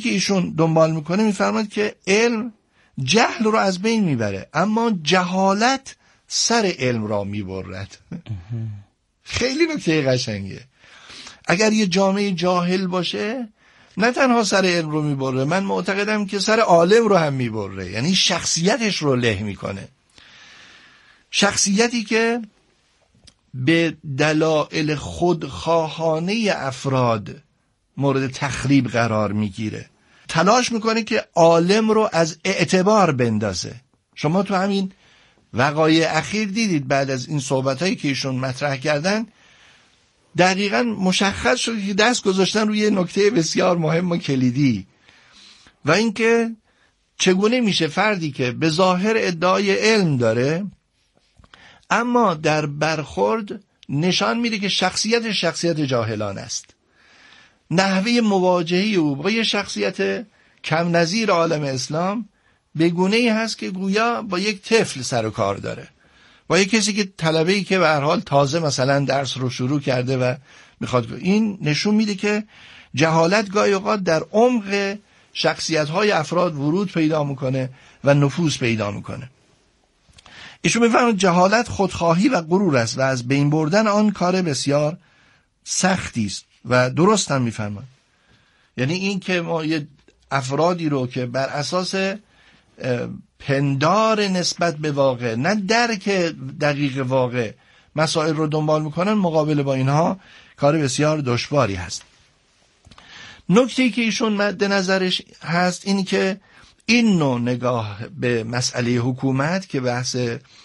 که ایشون دنبال میکنه میفرماد که علم جهل رو از بین میبره، اما جهالت سر علم را میبرد. خیلی نکته قشنگه. اگر یه جامعه جاهل باشه نه تنها سر علم رو میبره، من معتقدم که سر عالم رو هم میبره، یعنی شخصیتش رو له میکنه. شخصیتی که به دلایل خودخواهانه افراد مورد تخریب قرار میگیره، تلاش میکنه که عالم رو از اعتبار بندازه. شما تو همین وقایع اخیر دیدید بعد از این صحبتایی که ایشون مطرح کردن دقیقاً مشخص شد که دست گذاشتن روی نکته بسیار مهم و کلیدی، و اینکه چگونه میشه فردی که به ظاهر ادعای علم داره اما در برخورد نشان میده که شخصیت جاهلان است. نحوه مواجهه او با یه شخصیت کم نظیر عالم اسلام به گونه‌ای هست که گویا با یک طفل سر و کار داره، با یک کسی که طلبه‌ای که به هر حال تازه مثلا درس رو شروع کرده و میخواد. این نشون میده که جهالت گاهی اوقات در عمق شخصیت‌های افراد ورود پیدا میکنه و نفوذ پیدا میکنه. ایشون میفرماید جهالت خودخواهی و غرور است و از بین بردن آن کار بسیار سختی است و درست هم میفرماید. یعنی این که ما یه افرادی رو که بر اساس پندار نسبت به واقع، نه درک دقیق واقع، مسائل رو دنبال میکنن، مقابله با اینها کار بسیار دشواری هست. نکته‌ای که ایشون مد نظرش هست این که این نوع نگاه به مسئله حکومت که بحث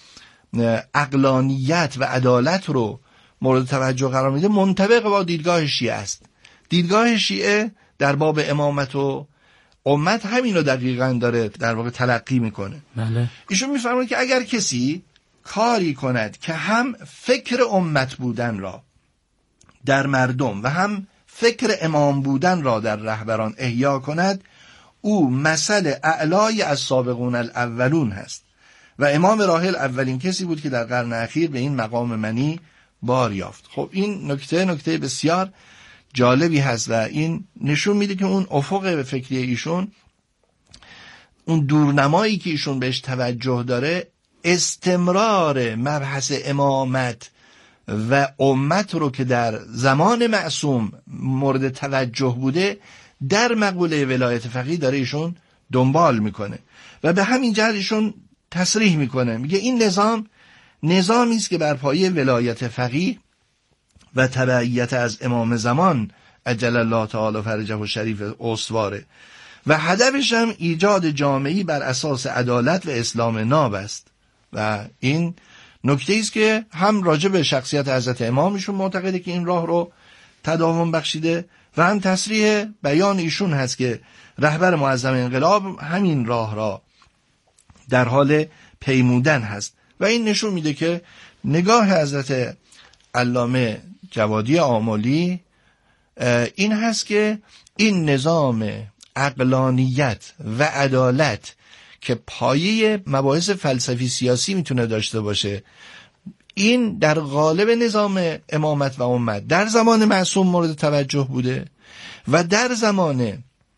عقلانیت و عدالت رو مورد توجه قرار میده منطبق با دیدگاه شیعه است. دیدگاه شیعه در باب امامت و امت همین رو دقیقاً داره در واقع تلقی میکنه. بله. ایشون میفرماید که اگر کسی کاری کند که هم فکر امت بودن را در مردم و هم فکر امام بودن را در رهبران احیا کند، او مثل اعلای از سابقون الاولون هست و امام راحل اولین کسی بود که در قرن اخیر به این مقام منی بار یافت. خب این نکته بسیار جالبی هست و این نشون میده که اون افق فکری ایشون، اون دورنمایی که ایشون بهش توجه داره، استمرار مبحث امامت و امت رو که در زمان معصوم مورد توجه بوده در مقوله ولایت فقیه داره ایشون دنبال میکنه و به همین جهت ایشون تصریح میکنه، میگه این نظامی است که بر پایه ولایت فقیه و تبعیت از امام زمان عجل الله تعالی فرجه و شریف استواره و هدفش هم ایجاد جامعه‌ای بر اساس عدالت و اسلام ناب است. و این نکته است که هم راجع به شخصیت حضرت امامشون معتقده که این راه رو تداوم بخشیده و هم تصریح بیان ایشون هست که رهبر معظم انقلاب همین راه را در حال پیمودن هست. و این نشون میده که نگاه حضرت علامه جوادی آملی این هست که این نظام عقلانیت و عدالت که پایه مباحث فلسفی سیاسی میتونه داشته باشه، این در قالب نظام امامت و امت در زمان معصوم مورد توجه بوده و در زمان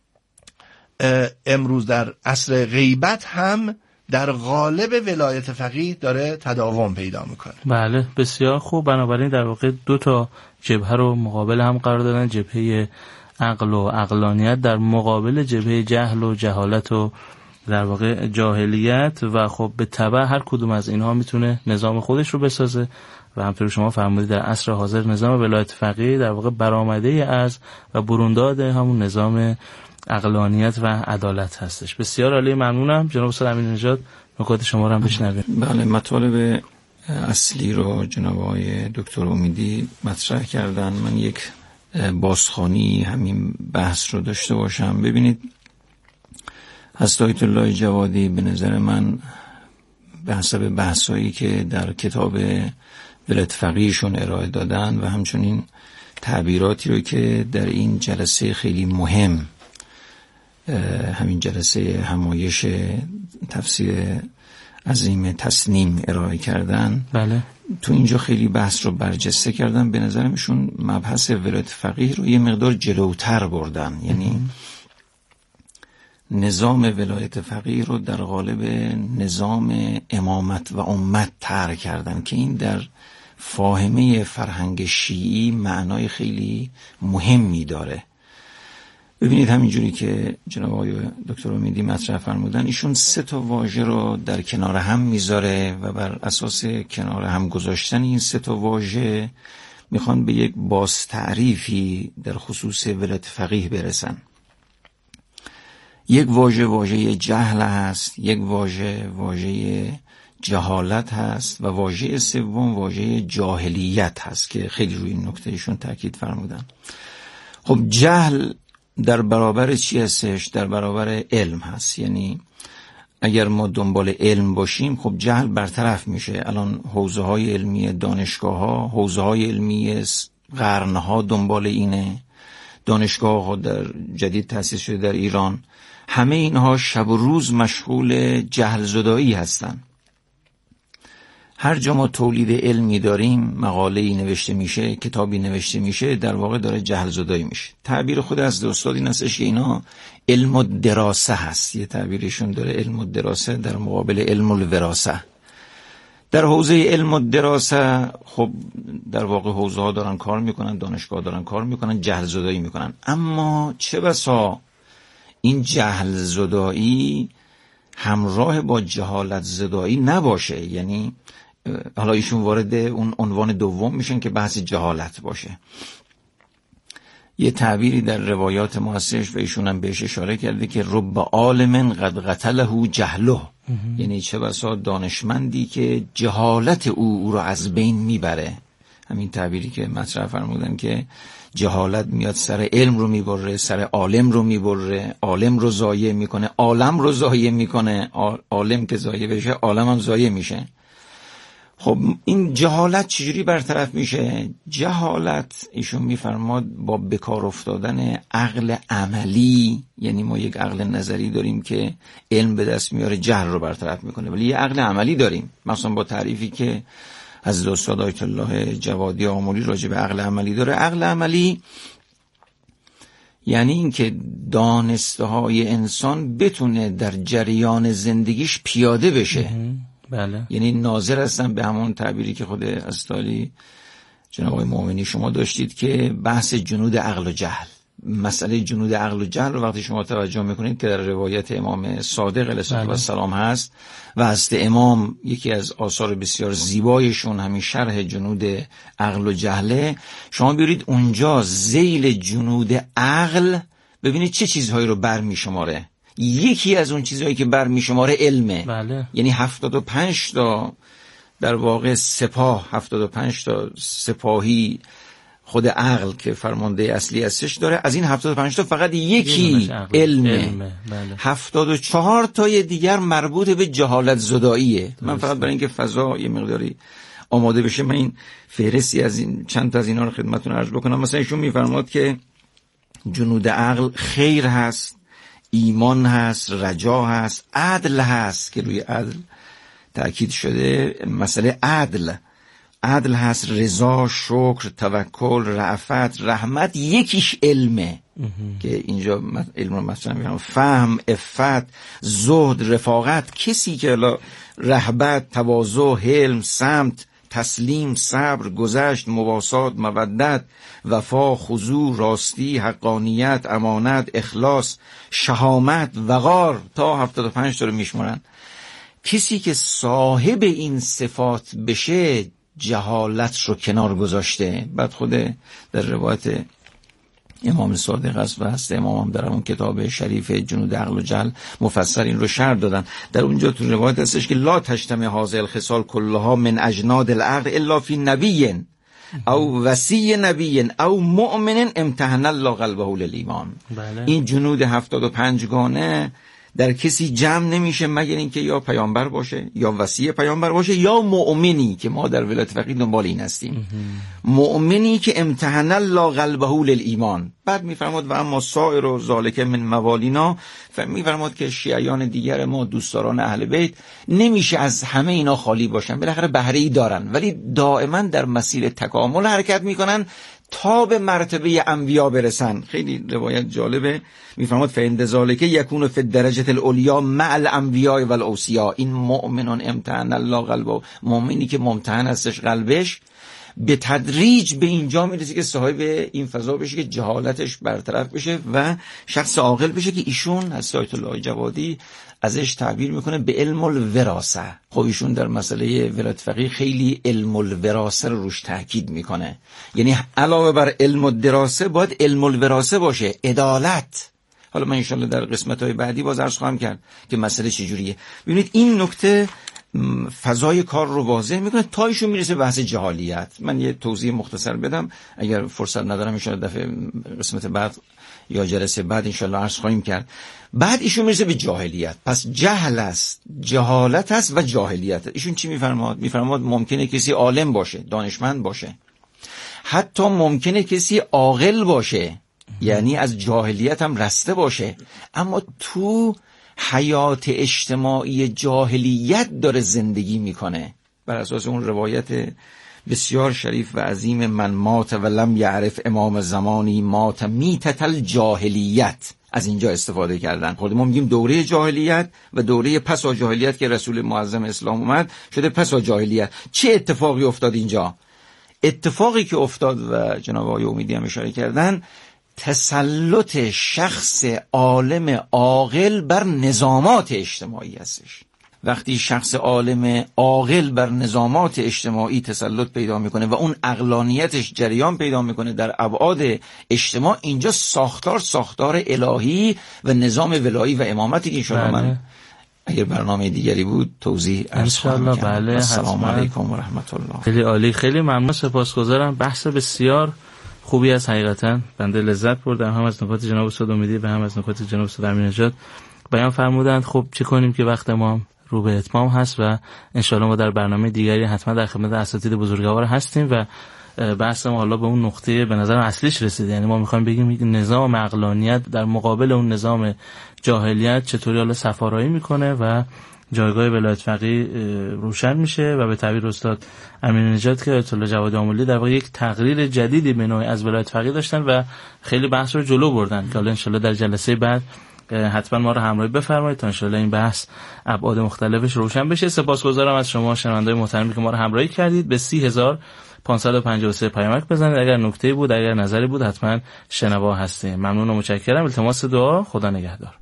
امروز در عصر غیبت هم در قالب ولایت فقیه داره تداوم پیدا میکنه. بله بسیار خوب. بنابراین در واقع دو تا جبهه رو مقابل هم قرار دادن، جبهه عقل و عقلانیت در مقابل جبهه جهل و جهالت و در واقع جاهلیت، و خب به تبع هر کدوم از اینها میتونه نظام خودش رو بسازه و همطور شما فرمودید در عصر حاضر نظام ولایت فقیه در واقع برآمده از و برونداد همون نظام عقلانیت و عدالت هستش. بسیار عالی، ممنونم جناب استاد امین‌نژاد. نکات شما رو هم بشنویم. بله، مطالب اصلی رو جناب آقای دکتر امیدی مطرح کردن. من یک بازخوانی همین بحث رو داشته باشم. ببینید، حضرت آیت الله جوادی به نظر من به حسب بحثایی که در کتاب ولایت فقیهشون ارائه دادن و همچنین تعبیراتی رو که در این جلسه خیلی مهم، همین جلسه همایش تفسیر عظیم تسنیم ارائه کردن، بله، تو اینجا خیلی بحث رو برجسته کردن. به نظرمشون مبحث ولایت فقیه رو یه مقدار جلوتر بردن. یعنی نظام ولایت فقیه رو در قالب نظام امامت و امت طرح کردن که این در فاهمه فرهنگ شیعی معنای خیلی مهمی داره. ببینید همینجوری که جناب آقای دکتر امیدی مطرح فرمودن، ایشون 3 واژه رو در کنار هم میذاره و بر اساس کنار هم گذاشتن این 3 واژه میخوان به یک باز تعریفی در خصوص ولایت فقیه برسن. یک واژه جهل هست، یک واژه جهالت هست و واژه سوم واژه جاهلیت هست که خیلی روی این نکته ایشون تاکید فرمودن. خب جهل در برابر چی هستش؟ در برابر علم هست. یعنی اگر ما دنبال علم باشیم خب جهل برطرف میشه. الان حوزه های علمی دانشگاه ها، حوزه های علمی قرن ها دنبال اینه. دانشگاه ها در جدید تأسیس شده در ایران، همه اینها شب و روز مشغول جهل زدایی هستن. هر جا ما تولید علمی داریم، مقاله‌ای نوشته میشه، کتابی نوشته میشه، در واقع داره جهل زدایی میشه. تعبیر خود از استاد این هستش که اینا علم الدراسه هست. یه تعبیرشون داره علم الدراسه در مقابل علم الوراسه. در حوزه علم الدراسه خب در واقع حوزه ها دارن کار میکنن، دانشگاه دارن کار میکنن، جهل زدایی میکنن. اما چه بسا این جهل زدایی همراه با جهالت زدایی نباشه. یعنی حالا ایشون وارد اون عنوان دوم میشن که بحث جهالت باشه. یه تعبیری در روایات ما هستش و ایشون هم بهش اشاره کرده که رب عالم قد قتله جهله. یعنی چه بسا دانشمندی که جهالت او رو از بین میبره. همین تعبیری که مطرح فرمودن که جهالت میاد سر علم رو میبره، سر عالم رو میبره، عالم رو ضایع میکنه، عالم رو ضایع میکنه. عالم که ضایع بشه عالم هم ضایع میشه. خب این جهالت چجوری برطرف میشه؟ جهالت ایشون میفرماد با بکار افتادن عقل عملی. یعنی ما یک عقل نظری داریم که علم به دست میاره، جهل رو برطرف میکنه، ولی یه عقل عملی داریم. مثلا با تعریفی که حضرت استاد آیت الله جوادی آملی راجع به عقل عملی داره، عقل عملی یعنی این که دانسته های انسان بتونه در جریان زندگیش پیاده بشه. بله. یعنی ناظر هستن به همون تعبیری که خود استالی جناب آقای مومنی شما داشتید که بحث جنود عقل و جهل. مسئله جنود عقل و جهل رو وقتی شما توجه میکنید که در روایت امام صادق علیه السلام هست و هست امام یکی از آثار بسیار زیبایشون همین شرح جنود عقل و جهله، شما بیارید اونجا ذیل جنود عقل ببینید چه چیزهایی رو برمی‌شماره. یکی از اون چیزهایی که برمی‌شماره علمه. بله. یعنی 75 تا در واقع سپاه، 75 تا سپاهی خود عقل که فرمانده اصلی هستش داره، از این 75 تا فقط یکی علمه. بله. 74 تای دیگر مربوط به جهالت زداییه. من فقط برای اینکه فضا یه مقداری آماده بشه من این فهرستی از این چند تا از اینا رو خدمتتون عرض بکنم. مثلا ایشون میفرماد که جنود عقل خیر هست، ایمان هست، رجا هست، عدل هست که روی عدل تأکید شده. مسئله عدل هست، رضا، شکر، توکل، رأفت، رحمت. یکیش علمه که اینجا علم رو مثلا میگم فهم، عفت، زهد، رفاقت. کسی که رهبت، تواضع، حلم، صمت، تسلیم، صبر، گذشت، مواسات، مودت، وفا، خضوع، راستی، حقانیت، امانت، اخلاص، شهامت، وقار تا 75 تا رو میشمارن. کسی که صاحب این صفات بشه جهالت رو کنار گذاشته. بعد خود در روایت امام صادق است و هست امام هم در اون کتاب شریف جنود عقل و جهل مفصل این رو شرح دادن. در اونجا تو روایت هستش که لا تجتمع هذه الخصال كلها من اجناد العقل الا فی نبی او وصی نبی او مؤمن امتحن الله قلبه للایمان. بله. این جنود 75 گانه در کسی جمع نمیشه مگر اینکه یا پیامبر باشه، یا وصی پیامبر باشه، یا مؤمنی که ما در ولایت فقیه دنبال این هستیم. مؤمنی که امتحن الله قلبه للایمان. بعد میفرماد و اما سائر و ذالک من موالینا، میفرماد که شیعیان دیگر ما دوستداران اهل بیت نمیشه از همه اینا خالی باشن، بالاخره بهره ای دارن ولی دائما در مسیر تکامل حرکت میکنن تا به مرتبه انبیا برسن. خیلی روایت جالبه، میفرماد فإن ذلک یکون فی الدرجة العلیا مع الانبیاء و الاوصیا. این مؤمنون امتحن الله قلبه، مؤمنی که ممتحن هستش قلبش، به تدریج به اینجا میرسه که صاحب این فضا بشه که جهالتش برطرف بشه و شخص عاقل بشه، که ایشون از آیت الله جوادی ازش تعبیر میکنه به علم الوراثه. خب ایشون در مسئله ولایت فقیه خیلی علم الوراثه رو روش تاکید میکنه، یعنی علاوه بر علم الدراسه باید علم الوراثه باشه، عدالت. حالا من انشالله در قسمت‌های بعدی باز عرض خواهم کرد که مسئله چجوریه. ببینید این نکته فضای کار رو واضح میکنه تا ایشون میرسه بحث جهالیت. من یه توضیح مختصر بدم، اگر فرصت ندارم انشالله دفعه قسمت بعد یا جلسه بعد انشالله عرض خواهیم کرد. بعد ایشون میرسه به جاهلیت. پس جهل است، جهالت است و جاهلیت. ایشون چی میفرماد؟ میفرماد ممکنه کسی عالم باشه، دانشمند باشه، حتی ممکنه کسی عاقل باشه، یعنی از جاهلیت هم رسته باشه، اما تو حیات اجتماعی جاهلیت داره زندگی میکنه. بر اساس اون روایت بسیار شریف و عظیم من مات و لم یعرف امام زمانی مات میتت الجاهلیت، از اینجا استفاده کردن. خود ما میگیم دوره جاهلیت و دوره پس از جاهلیت که رسول معظم اسلام اومد شده پس از جاهلیت. چه اتفاقی افتاد اینجا؟ اتفاقی که افتاد و جناب آقای امیدی هم اشاره کردن، تسلط شخص عالم عاقل بر نظامات اجتماعی هستش. وقتی شخص عالم عاقل بر نظامات اجتماعی تسلط پیدا میکنه و اون عقلانیتش جریان پیدا میکنه در ابعاد اجتماع، اینجا ساختار الهی و نظام ولایی و امامتی که انشاءالله من اگر برنامه دیگری بود توضیح عرض خواهم کرد. بله، السلام علیکم و رحمت الله. خیلی عالی، خیلی ممنون، سپاسگزارم. بحث بسیار خوبی از حقیقتا بنده لذت بردم، هم از نکات جناب استاد امیدی و هم از نکات جناب استاد امین‌نژاد بیان فرمودند. خب چه کنیم که وقت ما رو به اتمام هست و انشاءالله ما در برنامه دیگری حتما در خدمت اساتید بزرگوار هستیم و بحث ما حالا به اون نقطه به نظر اصلیش رسید. یعنی ما میخوایم بگیم یک نظام عقلانیت در مقابل اون نظام جاهلیت چطوری حالا سفارایی میکنه و جایگاه ولایت فقیه روشن میشه و به تعبیر استاد امین‌نژاد که آیت الله جوادی آملی در واقع یک تقریر جدیدی به نوعی از ولایت فقیه داشتن و خیلی بحث رو جلو بردن که حالا انشالله در جلسه بعد حتما ما رو همراهی بفرمایید تا انشالله این بحث ابعاد مختلفش روشن بشه. سپاسگزارم از شما شنوندگان محترمی که ما رو همراهی کردید. به 30553 پیامک بزنید اگر نکته‌ای بود، اگر نظری بود، حتما شنوا هستیم. ممنون و متشکرم. التماس دعا. خدا نگهدار.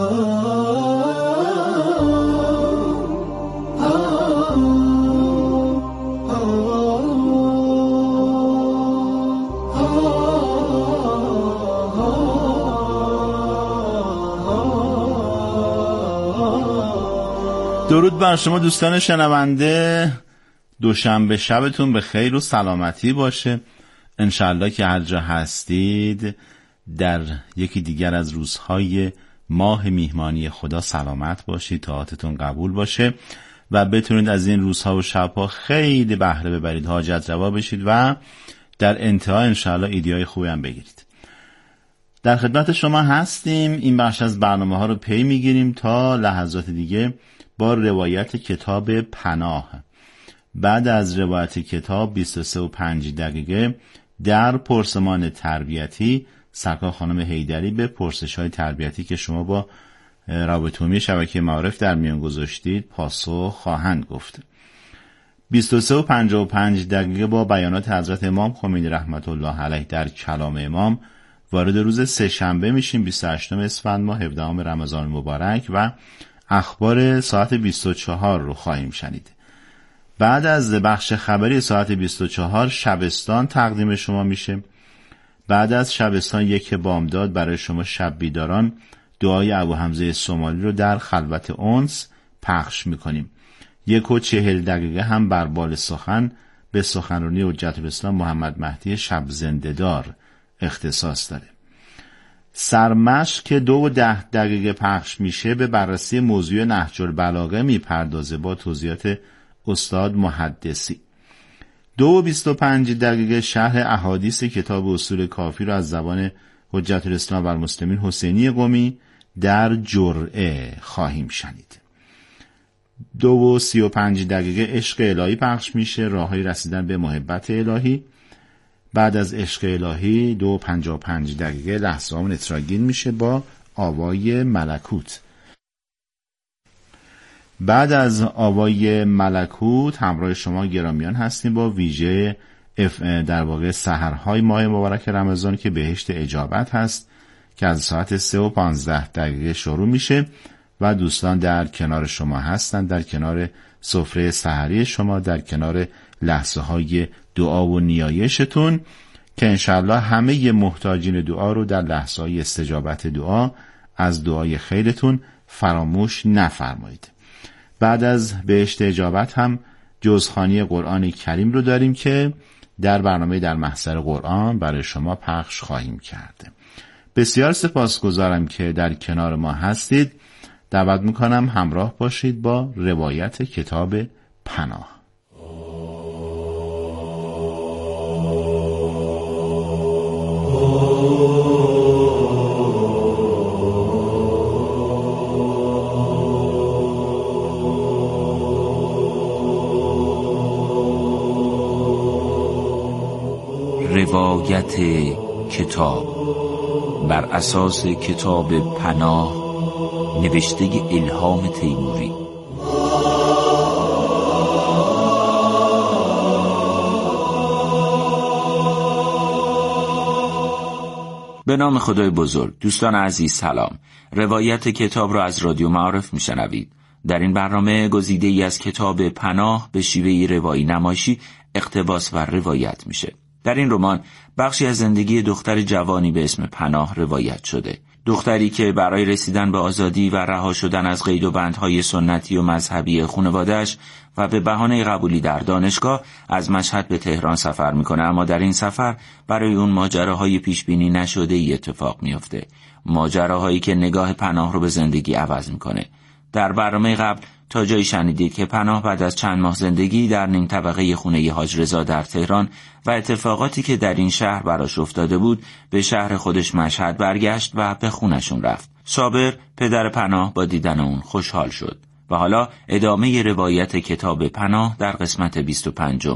درود بر شما دوستان شنونده، دوشنبه شبتون به خیر و سلامتی باشه. انشالله که هر جا هستید در یکی دیگر از روزهای ماه میهمانی خدا سلامت باشید، طاعتتون قبول باشه و بتونید از این روزها و شبها خیلی بهره ببرید، حاجت روا بشید و در انتها انشالله ایدیای خوبی هم بگیرید. در خدمت شما هستیم. این بخش از برنامه ها رو پی میگیریم تا لحظات دیگه با روایت کتاب پناه. بعد از روایت کتاب 23:05 در پرسمان تربیتی سرکار خانم حیدری به پرسش‌های تربیتی که شما با رابطه عمومی شبکه معارف در میان گذاشتید پاسخ خواهند گفت. 23:55 با بیانات حضرت امام خمینی رحمت الله علیه در کلام امام وارد روز سه‌شنبه میشیم 28 اسفند ماه 17 رمضان مبارک و اخبار ساعت 24 رو خواهیم شنید. بعد از بخش خبری ساعت 24 شبستان تقدیم شما میشه. بعد از شبستان یک بامداد برای شما شب بیداران دعای ابو حمزه سومالی رو در خلوت انس پخش میکنیم. 1:40 هم بر بال سخن به سخنرانی حجت الاسلام محمد مهدی شب زنده‌دار اختصاص داره. سرمشق که 2:10 پخش میشه به بررسی موضوع نهج البلاغه میپردازه با توضیحات استاد محدثی. 2:25 شرح احادیث کتاب اصول کافی رو از زبان حجت الاسلام و المسلمین حسینی قمی در جرعه خواهیم شنید. 2:35 عشق الهی پخش میشه، راههای رسیدن به محبت الهی. بعد از عشق الهی 2:55 لحظه هامون اتراگین میشه با آوای ملکوت. بعد از آوای ملکوت همراه شما گرامیان هستیم با ویژه در واقع سحرهای ماه مبارک رمضان که بهشت اجابت هست که از ساعت 3:15 شروع میشه و دوستان در کنار شما هستند، در کنار سفره سحری شما، در کنار لحظه های دعا و نیایشتون که انشاءالله همه محتاجین دعا رو در لحظه های استجابت دعا از دعای خیرتون فراموش نفرمایید. بعد از بهشت اجابت هم جزخوانی قرآن کریم رو داریم که در برنامه در محضر قرآن برای شما پخش خواهیم کرد. بسیار سپاسگزارم که در کنار ما هستید. دعوت میکنم همراه باشید با روایت کتاب پناه. روایت کتاب بر اساس کتاب پناه نوشته الهام تیموری. به نام خدای بزرگ. دوستان عزیز سلام. روایت کتاب را از رادیو معارف میشنوید. در این برنامه گزیده‌ای از کتاب پناه به شیوه روایی نمایشی اقتباس و روایت میشه. در این رمان بخشی از زندگی دختر جوانی به اسم پناه روایت شده. دختری که برای رسیدن به آزادی و رها شدن از قید و بندهای سنتی و مذهبی خانواده‌اش و به بهانه قبولی در دانشگاه از مشهد به تهران سفر میکنه، اما در این سفر برای اون ماجراهای پیش بینی نشده‌ای اتفاق میفته. ماجراهایی که نگاه پناه رو به زندگی عوض میکنه. در برنامه قبل تا جایی شنیدید که پناه بعد از چند ماه زندگی در نیم طبقه خونه حاج رضا در تهران و اتفاقاتی که در این شهر براش افتاده بود به شهر خودش مشهد برگشت و به خونشون رفت. صابر پدر پناه با دیدن اون خوشحال شد و حالا ادامه روایت کتاب پناه در قسمت 25.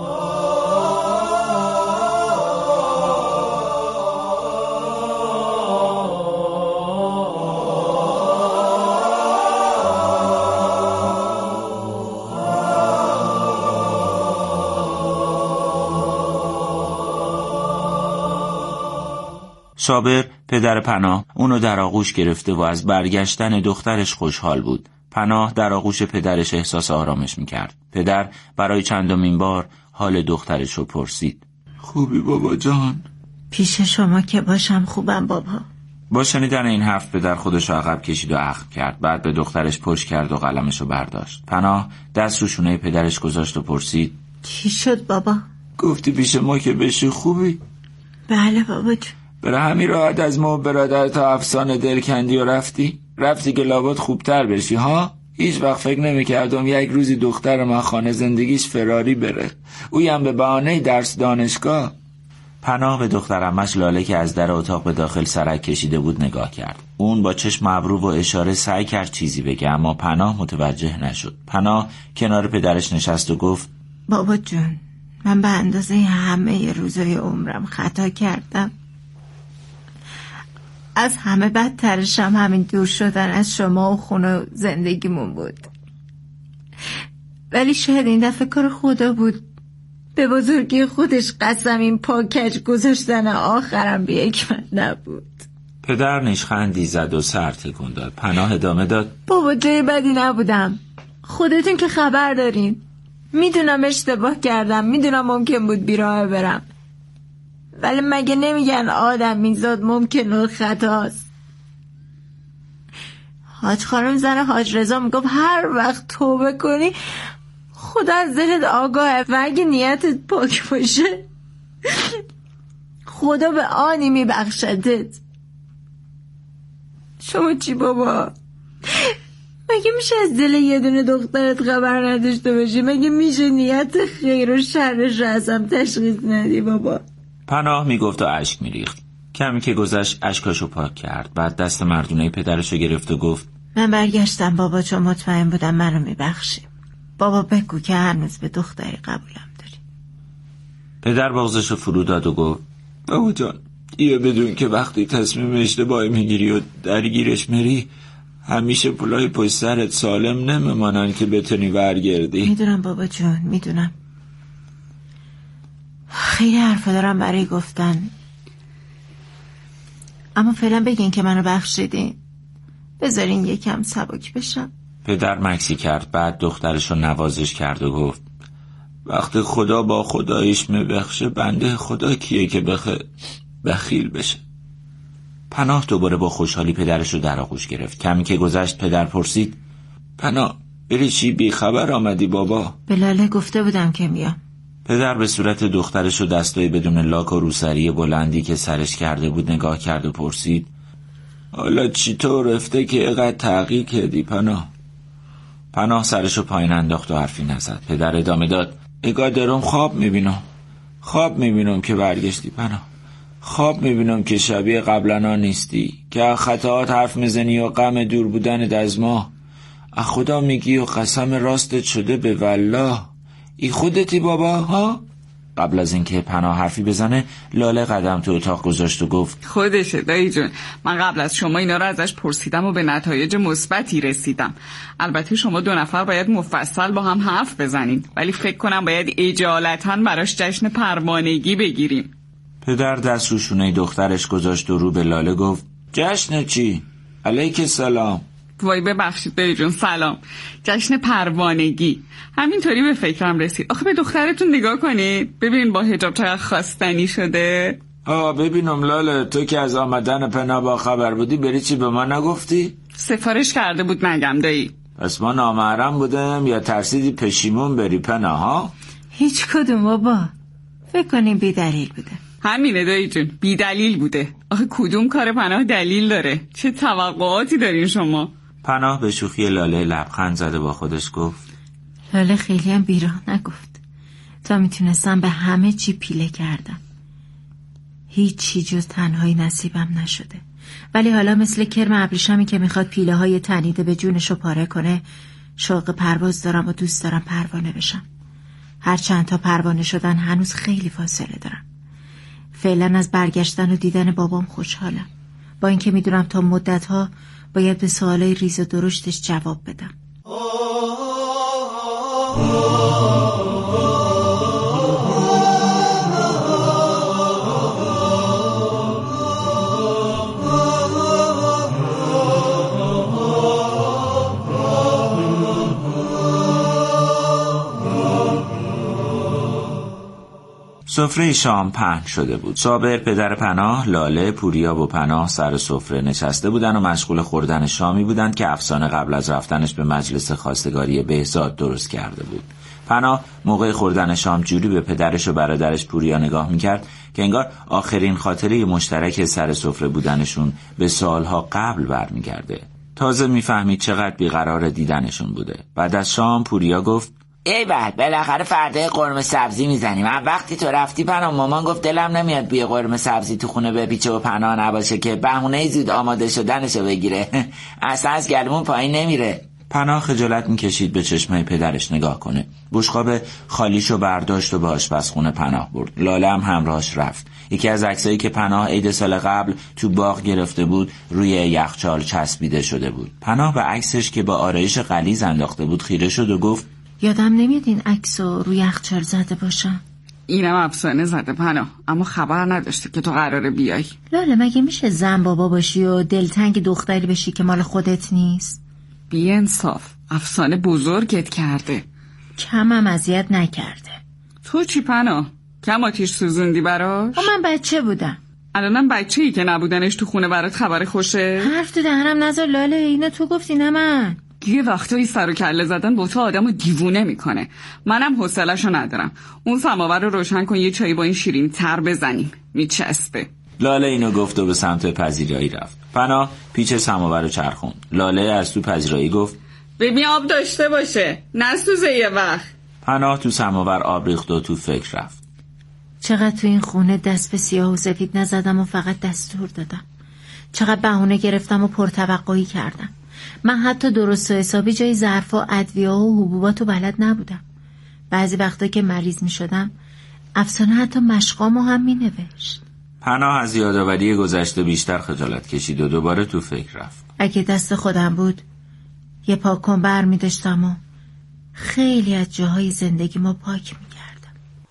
صابر پدر پناه اونو در آغوش گرفته و از برگشتن دخترش خوشحال بود. پناه در آغوش پدرش احساس آرامش میکرد. پدر برای چندمین بار حال دخترش رو پرسید. خوبی بابا جان؟ پیش شما که باشم خوبم بابا. با شنیدن این حرف پدر خودش عقب کشید و اخم کرد. بعد به دخترش پشت کرد و قلمش رو برداشت. پناه دست رو شونه پدرش گذاشت و پرسید. چی شد بابا؟ گفتی پیش ما که بشی خوبی؟ بله بابا جون. برای همین راحت از ما برادر تا افسانه دل کندی و رفتی که لابد خوبتر بشی ها؟ هیچ وقت فکر نمی‌کردم یک روزی دختر من خانه زندگیش فراری بره، اویم به بهانه درس دانشگاه. پناه به دختر عمش لاله که از در اتاق به داخل سرک کشیده بود نگاه کرد. اون با چشم ابرو و اشاره سعی کرد چیزی بگه، اما پناه متوجه نشد. پناه کنار پدرش نشست و گفت بابا جون، من به اندازه همه روزای عمرم خطا کردم. از همه بدترشم همین دور شدن از شما و خونه و زندگیمون بود. ولی شاید این دفعه کار خدا بود. به بزرگی خودش قسم این پاکج گذاشتن آخرم به حکمت نبود. پدر نیشخندی زد و سر تکون داد. پناه ادامه داد بابا جای بدی نبودم، خودتون که خبر دارین. میدونم اشتباه کردم، میدونم ممکن بود بیراه برم، ولی مگه نمیگن آدم میزاد ممکنه خطاست؟ حاج خانم زن حاج رضا میگفت هر وقت توبه کنی خدا از دلت آگاهه و اگه نیتت پاک باشه خدا به آنی میبخشدت. شما چی بابا؟ مگه میشه از دل یه دونه دخترت خبر نداشته باشی؟ مگه میشه نیت خیر و شرش رو ازم تشخیص ندی بابا؟ پناه میگفت و اشک میریخت. کمی که گذشت اشکاشو پاک کرد. بعد دست مردونه پدرشو گرفت و گفت من برگشتم بابا، چون مطمئن بودم منو میبخشی. بابا بگو که هنوز به دختری قبولم داری. پدر بغضش رو فرو داد و گفت بابا جان، یه بدون که وقتی تصمیم اشتباهی میگیری و درگیرش میری همیشه پولای پشت سرت سالم نمیمانن که بتونی برگردی. میدونم بابا جون، میدونم. خیلی حرفا دارم برای گفتن، اما فعلا بگین که منو بخشیدین، بذارین یکم سبک بشم. پدر مکسی کرد، بعد دخترش رو نوازش کرد و گفت وقتی خدا با خدایش میبخشه بنده خدا کیه که بخیل بشه. پناه دوباره با خوشحالی پدرش رو در آغوش گرفت. کمی که گذشت پدر پرسید پناه بری چی بی خبر آمدی بابا؟ به لاله گفته بودم که میام. پدر به صورت دخترش و دستای بدون لاک و روسری بلندی که سرش کرده بود نگاه کرد و پرسید حالا چطور رفته که اینقدر تحقیق کردی پناه؟ پناه سرشو پایین انداخت و حرفی نزد. پدر ادامه داد اگه دارم خواب میبینم که برگشتی پناه. خواب میبینم که شبیه قبلنا نیستی، که خطاات حرف میزنی و غم دور بودن از ما خدا میگی و قسم راستت شده به والله. ای خودتی بابا ها؟ قبل از اینکه پناه حرفی بزنه لاله قدم تو اتاق گذاشت و گفت خودشه دایی جون، من قبل از شما اینا رو ازش پرسیدم و به نتایج مثبتی رسیدم. البته شما دو نفر باید مفصل با هم حرف بزنین، ولی فکر کنم باید اجالتا براش جشن پروانگی بگیریم. پدر دست رو شونه دخترش گذاشت و رو به لاله گفت جشن چی؟ علیک سلام. وای ببخشید دایی جون، سلام. جشن پروانگی. همینطوری به فکرم رسید. آخه به دخترتون نگاه کنید، ببین با حجاب چقدر خواستنی شده. ببینم لاله، تو که از آمدن پناه با خبر بودی بری چی به ما نگفتی؟ سفارش کرده بود نگم دایی. پس ما نامحرم بودم یا ترسیدی پشیمون بری پناه ها؟ هیچ کدوم بابا، فکر کنیم بی دلیل بوده. همینه دایی جون، بی دلیل بوده. آخه کدوم کار پناه دلیل داره؟ چه توقعاتی دارین شما؟ پناه به شوخی لاله لبخند زده با خودش گفت لاله خیلی هم بیراه نگفت. تا میتونستم به همه چی پیله کردم، هیچی جز تنهایی نصیبم نشده. ولی حالا مثل کرم ابریشمی که میخواد پیله های تنیده به جونشو پاره کنه شوق پرواز دارم و دوست دارم پروانه بشم. هر چند تا پروانه شدن هنوز خیلی فاصله دارم. فعلا از برگشتن و دیدن بابام خوشحالم، با اینکه میدونم تا مدتها باید به سوالای ریز و درشتش جواب بدم. سفره شام پهن شده بود. صابر، پدر پناه، لاله، پوریا و پناه سر سفره نشسته بودن و مشغول خوردن شامی بودند که افسانه قبل از رفتنش به مجلس خواستگاری بهزاد درست کرده بود. پناه موقع خوردن شام جوری به پدرش و برادرش پوریا نگاه میکرد که انگار آخرین خاطره مشترک سر سفره بودنشون به سالها قبل برمیگرده. تازه میفهمید چقدر بیقرار دیدنشون بوده. بعد از شام پوریا گفت ای بعد بالاخره فردا قرمه سبزی میزنیم. من وقتی تو رفتی پناه مامان گفت دلم نمیاد بوی قرمه سبزی تو خونه بپیچه و پناه نباشه که بهونه زود آماده شدنشو بگیره. اصلا از گلمون پایین نمیره. پناه خجالت میکشید به چشمای پدرش نگاه کنه. بشقاب خالیشو برداشت و به آشپزخونه پناه برد. لاله هم همراهش رفت. یکی از عکسایی که پناه عید سال قبل تو باغ گرفته بود روی یخچال چسبیده شده بود. پناه به عکسش که با آرایش غلیظ انداخته بود خیره شد و گفت یادم نمیاد این عکسو روی یخچال زده باشم. اینم افسانه زده پناه، اما خبر نداشته که تو قراره بیای. لاله مگه میشه زن بابا باشی و دلتنگ دختری بشی که مال خودت نیست؟ بی انصاف، افسانه بزرگت کرده. کمم اذیت نکرده. تو چی پناه؟ کم آتیش سوزوندی براش؟ من بچه بودم. الانم بچه‌ای که نبودنش تو خونه برات خبر خوشه؟ حرف تو دهنم نذار لاله، اینو تو گفتی نه من. یه وقتایی سر و کله زدن با تو آدمو دیوونه میکنه. منم حوصله‌شو ندارم. اون سماور رو روشن کن، یه چایی با این شیرین تر بزنیم، میچسبه. لاله اینو گفت و به سمت پذیرایی رفت. پناه پیچ سماور رو چرخوند. لاله از تو پذیرایی گفت ببین آب داشته باشه، نسوزه یه وقت. پناه تو سماور آب ریخت و تو فکر رفت. چقدر تو این خونه دست به سیاه و سفید نزدم و فقط دستور دادم. چقدر بهونه گرفتم و پرتوقعی کردم. من حتی درست و حسابی جای ظرفا، ادویه و حبوباتو بلد نبودم. بعضی وقتا که مریض می شدم افسانه حتی مشقامو هم مینوشت. پناه از یادآوری گذشته بیشتر خجالت کشید و دوباره تو فکر رفت. اگه دست خودم بود یه پاکن بر می‌داشتم و خیلی از جاهای زندگیمو پاک می‌کردم.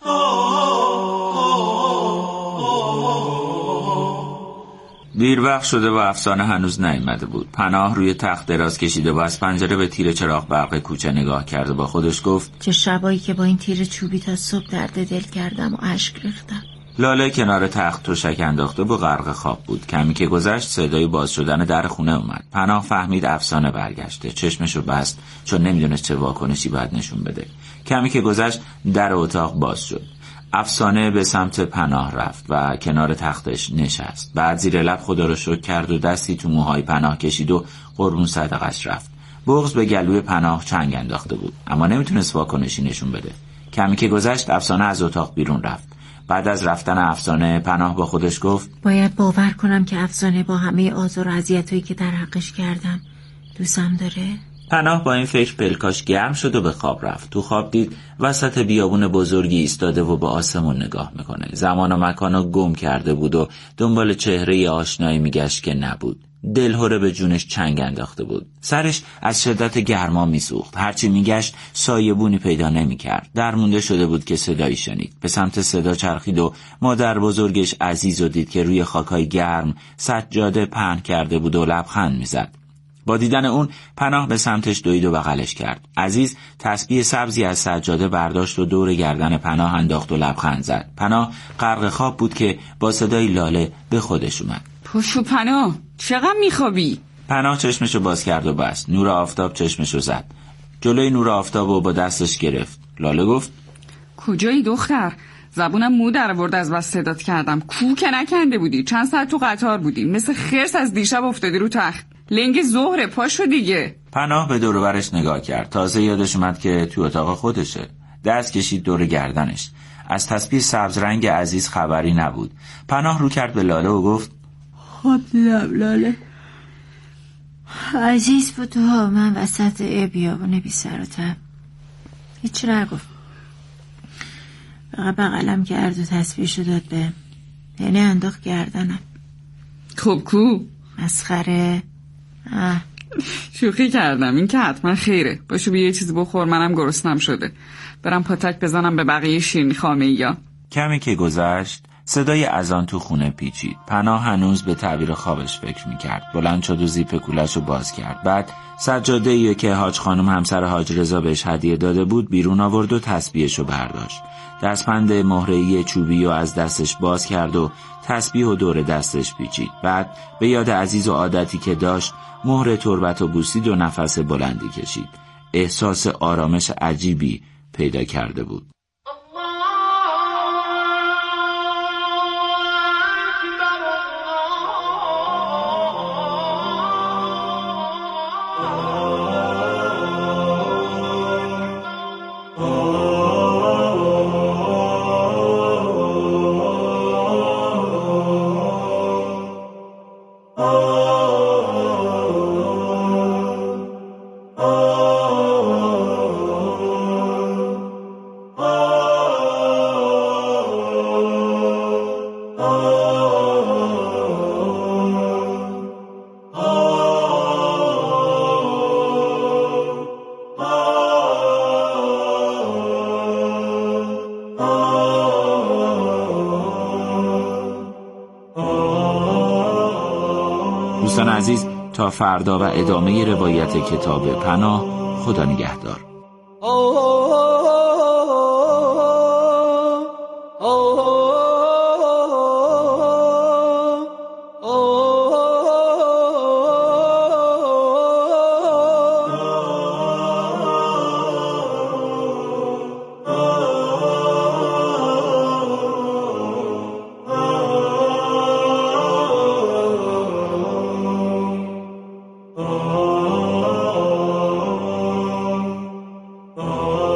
دیر وقت شده و افسانه هنوز نیامده بود. پناه روی تخت دراز کشیده و از پنجره به تیر چراغ برق کوچه نگاه کرد و با خودش گفت چه شبایی که با این تیر چوبی تا صبح درد دل کردم و اشک ریختم. لاله کنار تخت تشک انداخته و غرق خواب بود. کمی که گذشت صدای باز شدن در خونه اومد. پناه فهمید افسانه برگشته. چشمشو بست چون نمیدونست چه واکنشی باید نشون بده. کمی که گذشت در اتاق باز شد. افسانه به سمت پناه رفت و کنار تختش نشست. بعد زیر لب خدا رو شکر کرد و دستی تو موهای پناه کشید و قربون صدقش رفت. بغض به گلوی پناه چنگ انداخته بود اما نمیتونست واکنشی نشون بده. کمی که گذشت افسانه از اتاق بیرون رفت. بعد از رفتن افسانه پناه با خودش گفت باید باور کنم که افسانه با همه آزار و اذیتایی که در حقش کردم دوستم داره. پناه با این فکر پلکاش گرم شد و به خواب رفت. تو خواب دید وسط بیابون بزرگی ایستاده و به آسمون نگاه میکنه. زمان و مکانو گم کرده بود و دنبال چهره آشنایی میگشت که نبود. دلهره به جونش چنگ انداخته بود. سرش از شدت گرما میسوخت. هرچی میگشت سایبونی پیدا نمیکرد. درمونده شده بود که صدایی شنید. به سمت صدا چرخید و مادر بزرگش عزیزو دید که روی خاکای گرم سجاده پهن کرده بود و لبخند میزد. با دیدن اون پناه به سمتش دوید و بغلش کرد. عزیز تسبیح سبزی از سجاده برداشت و دور گردن پناه انداخت و لبخند زد. پناه غرق خواب بود که با صدای لاله به خودش اومد. پشو پناه چقدر میخوابی؟ پناه چشمشو باز کرد و بست. نور آفتاب چشمشو زد. جلوی نور آفتاب و با دستش گرفت. لاله گفت کجایی دختر؟ زبونم مو در آورد از بس صدات کردم. کو که نکنده بودی؟ چند ساعت تو قطار بودی؟ مثل خرس از دیشب افتادی رو تخت. لنگ ظهره پاشو دیگه. پناه به دور و برش نگاه کرد. تازه یادش اومد که تو اتاق خودشه. دست کشید دور گردنش. از تسبیح سبز رنگ عزیز خبری نبود. پناه رو کرد به لاله و گفت خب لاله عزیز بود و من وسط بیابون بی سر و تب هیچ نگفت. فقط بغلم کرد و تسبیحشو داد به یعنی انداخت گردنم. خب کو؟ مسخره. شوخی کردم. این که حتما خیره. باشو بیا یه چیزی بخور، منم گرسنم شده. برم پاتک بزنم به بقیه شیرینی خامه‌ایا. کمی که گذشت صدای اذان تو خونه پیچید. پناه هنوز به تعبیر خوابش فکر میکرد. بلند شد و زیپ کوله‌شو باز کرد. بعد سجاده‌ای که حاج خانم همسر حاج رضا بهش هدیه داده بود بیرون آورد و تسبیحشو برداشت. دستبند مهره‌ای چوبی رو از دستش باز کرد و تسبیح و دور دستش پیچید. بعد به یاد عزیز و عادتی که داشت مهر تربت و بوسید و نفس بلندی کشید. احساس آرامش عجیبی پیدا کرده بود. دوستان عزیز تا فردا و ادامه روایت کتاب پناه. خدا نگهدار. Oh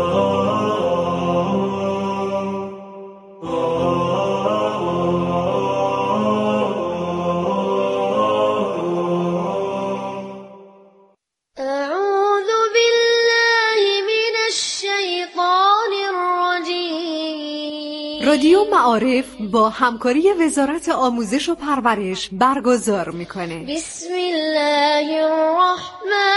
رادیو معارف با همکاری وزارت آموزش و پرورش برگزار میکنه. بسم الله الرحمن